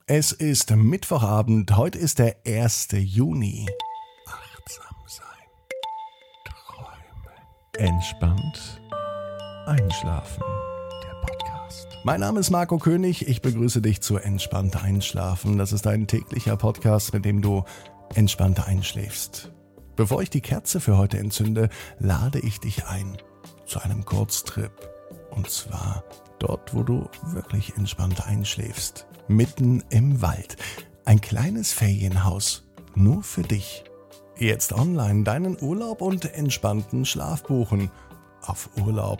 Es ist Mittwochabend, heute ist der 1. Juni. Achtsam sein, träumen, entspannt einschlafen. Der Podcast. Mein Name ist Marco König, ich begrüße dich zu Entspannt Einschlafen. Das ist ein täglicher Podcast, mit dem du entspannt einschläfst. Bevor ich die Kerze für heute entzünde, lade ich dich ein zu einem Kurztrip. Und zwar dort, wo du wirklich entspannt einschläfst. Mitten im Wald. Ein kleines Ferienhaus. Nur für dich. Jetzt online deinen Urlaub und entspannten Schlaf buchen. Auf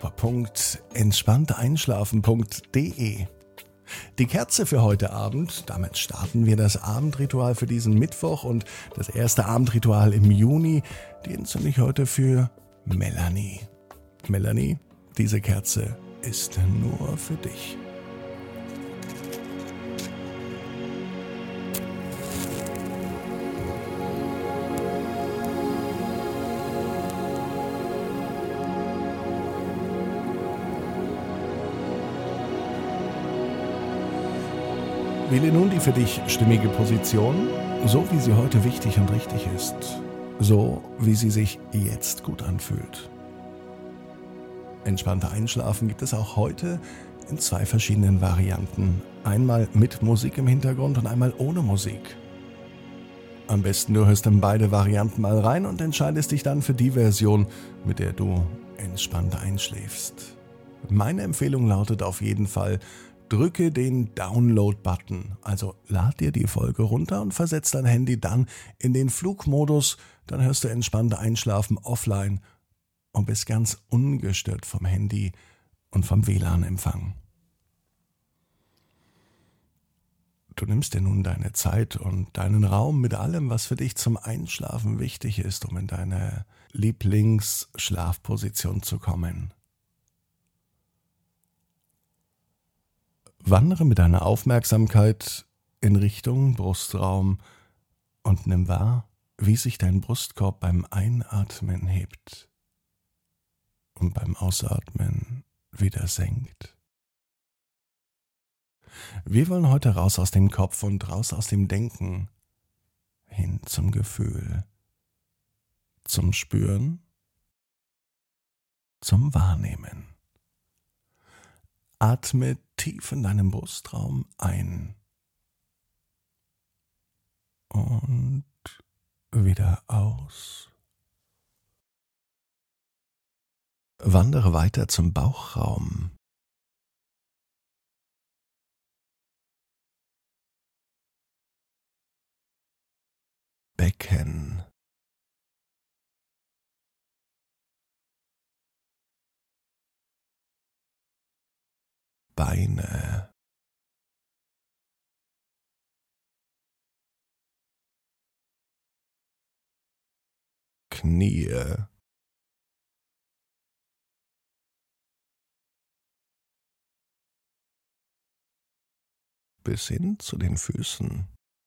urlaub.entspannteinschlafen.de. Die Kerze für heute Abend, damit starten wir das Abendritual für diesen Mittwoch und das erste Abendritual im Juni, die entzünde ich heute für Melanie. Melanie, diese Kerze ist nur für dich. Wähle nun die für dich stimmige Position, so wie sie heute wichtig und richtig ist. So wie sie sich jetzt gut anfühlt. Entspannter Einschlafen gibt es auch heute in 2 verschiedenen Varianten. Einmal mit Musik im Hintergrund und einmal ohne Musik. Am besten du hörst in beide Varianten mal rein und entscheidest dich dann für die Version, mit der du entspannt einschläfst. Meine Empfehlung lautet auf jeden Fall: drücke den Download-Button, also lad dir die Folge runter und versetz dein Handy dann in den Flugmodus, dann hörst du entspannt Einschlafen offline und bist ganz ungestört vom Handy und vom WLAN-Empfang. Du nimmst dir nun deine Zeit und deinen Raum mit allem, was für dich zum Einschlafen wichtig ist, um in deine Lieblingsschlafposition zu kommen. Wandere mit deiner Aufmerksamkeit in Richtung Brustraum und nimm wahr, wie sich dein Brustkorb beim Einatmen hebt und beim Ausatmen wieder senkt. Wir wollen heute raus aus dem Kopf und raus aus dem Denken, hin zum Gefühl, zum Spüren, zum Wahrnehmen. Atme tief in deinem Brustraum ein und wieder aus. Wandere weiter zum Bauchraum. Becken. Beine. Knie. Bis hin zu den Füßen.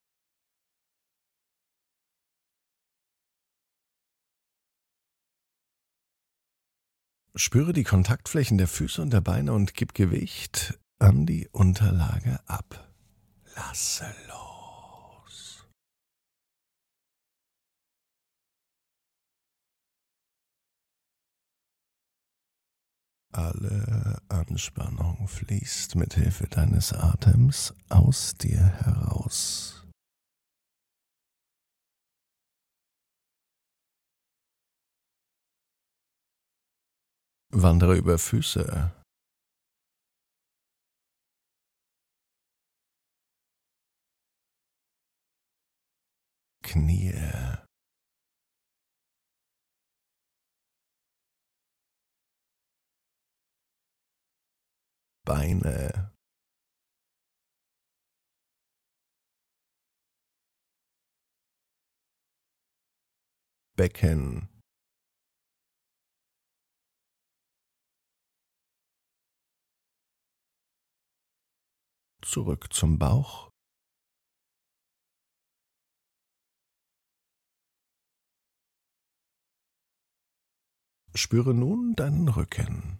Spüre die Kontaktflächen der Füße und der Beine und gib Gewicht an die Unterlage ab. Lasse los. Alle Anspannung fließt mit Hilfe deines Atems aus dir heraus. Wandere über Füße. Knie. Beine. Becken. Zurück zum Bauch. Spüre nun deinen Rücken.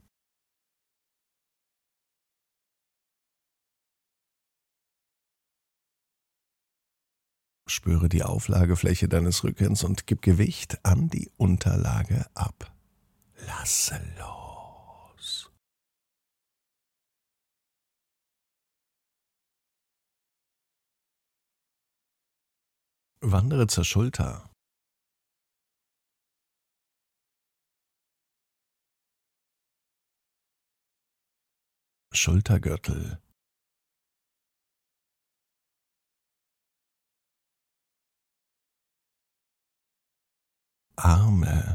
Spüre die Auflagefläche deines Rückens und gib Gewicht an die Unterlage ab. Lasse los. Wandere zur Schulter. Schultergürtel. Arme.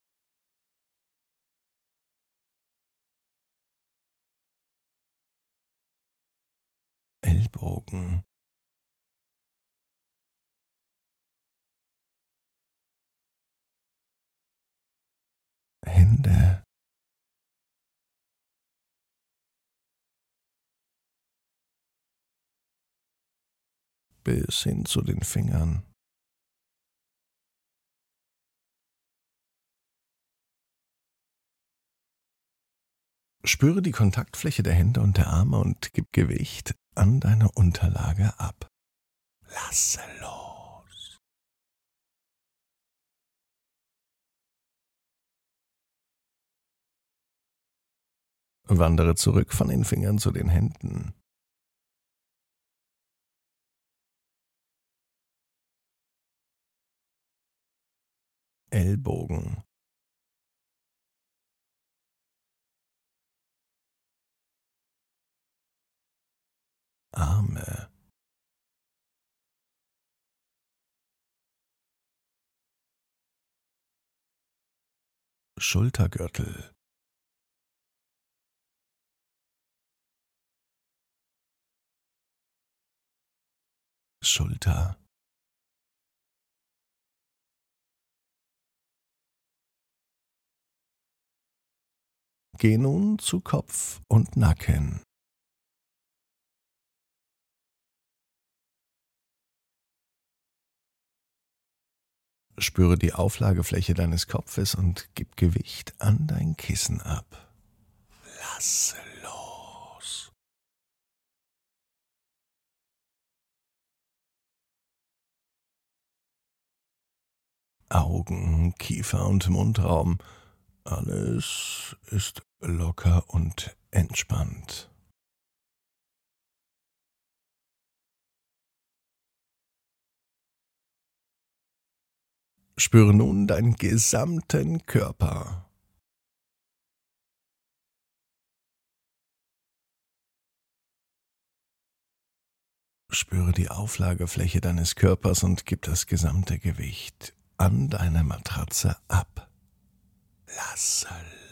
Ellbogen. Hände. Bis hin zu den Fingern. Spüre die Kontaktfläche der Hände und der Arme und gib Gewicht an deine Unterlage ab. Lasse los. Wandere zurück von den Fingern zu den Händen. Ellbogen. Arme. Schultergürtel. Schulter. Geh nun zu Kopf und Nacken. Spüre die Auflagefläche deines Kopfes und gib Gewicht an dein Kissen ab. Lasse los. Augen, Kiefer und Mundraum. Alles ist locker und entspannt. Spüre nun deinen gesamten Körper. Spüre die Auflagefläche deines Körpers und gib das gesamte Gewicht an deine Matratze ab. Lasse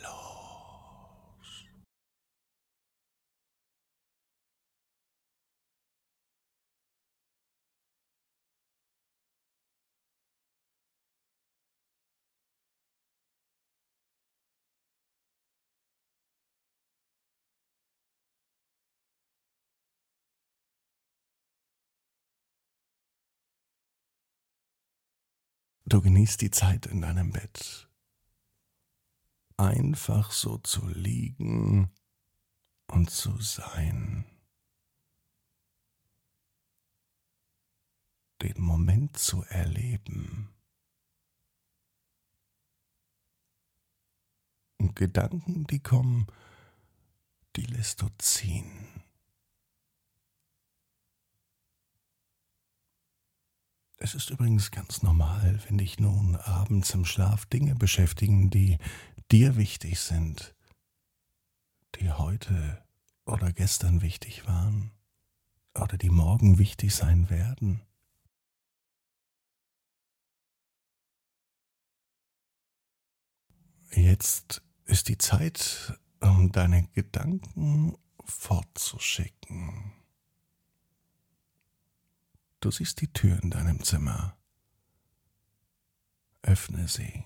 los. Du genießt die Zeit in deinem Bett. Einfach so zu liegen und zu sein. Den Moment zu erleben. Und Gedanken, die kommen, die lässt du ziehen. Es ist übrigens ganz normal, wenn dich nun abends im Schlaf Dinge beschäftigen, die dir wichtig sind, die heute oder gestern wichtig waren oder die morgen wichtig sein werden. Jetzt ist die Zeit, um deine Gedanken fortzuschicken. Du siehst die Tür in deinem Zimmer. Öffne sie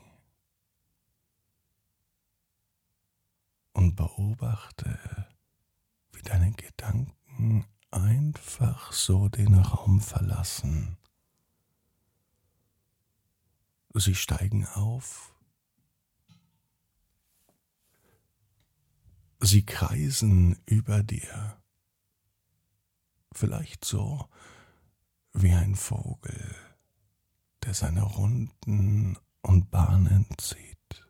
und beobachte, wie deine Gedanken einfach so den Raum verlassen. Sie steigen auf, sie kreisen über dir, vielleicht so, wie ein Vogel, der seine Runden und Bahnen zieht.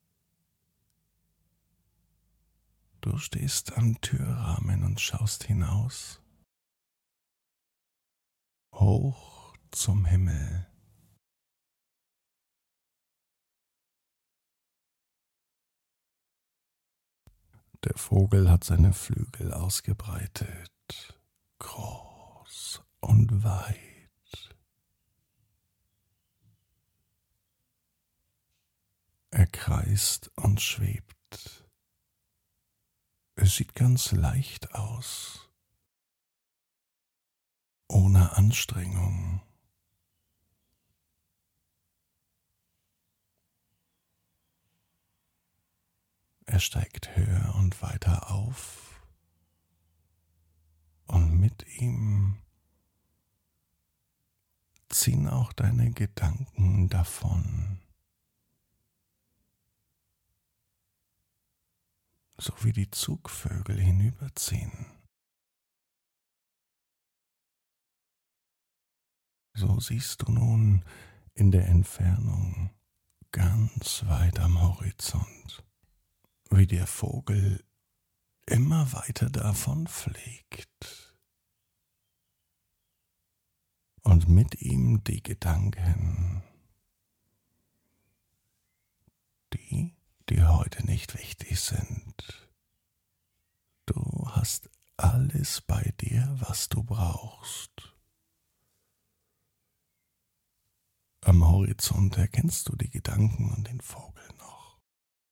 Du stehst am Türrahmen und schaust hinaus, hoch zum Himmel. Der Vogel hat seine Flügel ausgebreitet, groß und weit. Er kreist und schwebt. Es sieht ganz leicht aus, ohne Anstrengung. Er steigt höher und weiter auf und mit ihm ziehen auch deine Gedanken davon, so wie die Zugvögel hinüberziehen. So siehst du nun in der Entfernung ganz weit am Horizont, wie der Vogel immer weiter davon fliegt und mit ihm die Gedanken, die heute nicht wichtig sind. Du hast alles bei dir, was du brauchst. Am Horizont erkennst du die Gedanken und den Vogel noch.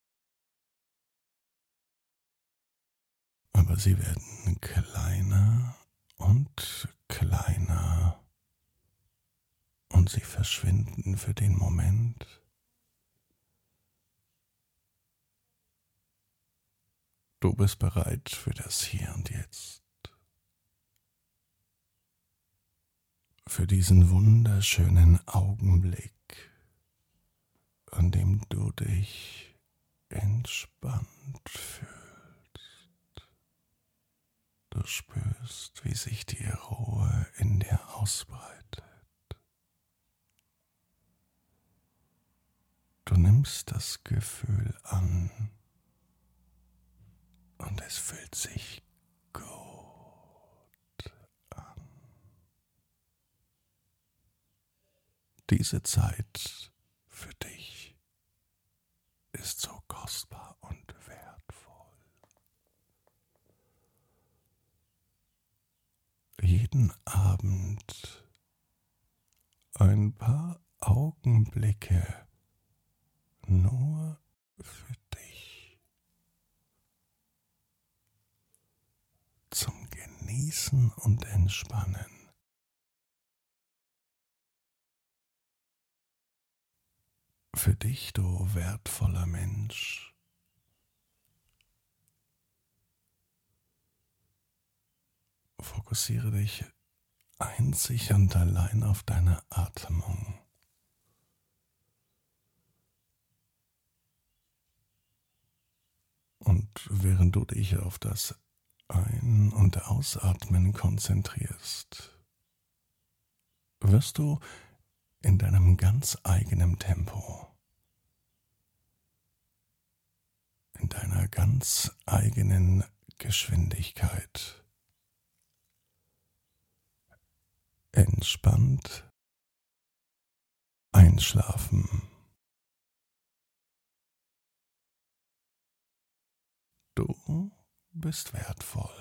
Aber sie werden kleiner und kleiner und sie verschwinden für den Moment. Du bist bereit für das Hier und Jetzt, für diesen wunderschönen Augenblick, an dem du dich entspannt fühlst. Du spürst, wie sich die Ruhe in dir ausbreitet. Du nimmst das Gefühl an und es fühlt sich gut an. Diese Zeit für dich ist so kostbar und wertvoll. Jeden Abend ein paar Augenblicke nur für dich. Zum Genießen und Entspannen. Für dich, du wertvoller Mensch. Fokussiere dich einzig und allein auf deine Atmung. Und während du dich auf das Ein- und Ausatmen konzentrierst, wirst du in deinem ganz eigenen Tempo, in deiner ganz eigenen Geschwindigkeit entspannt einschlafen. Du bist wertvoll.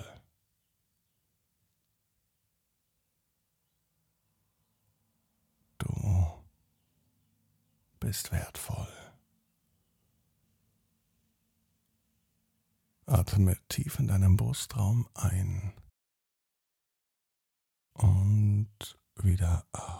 Du bist wertvoll. Atme tief in deinem Brustraum ein und wieder aus.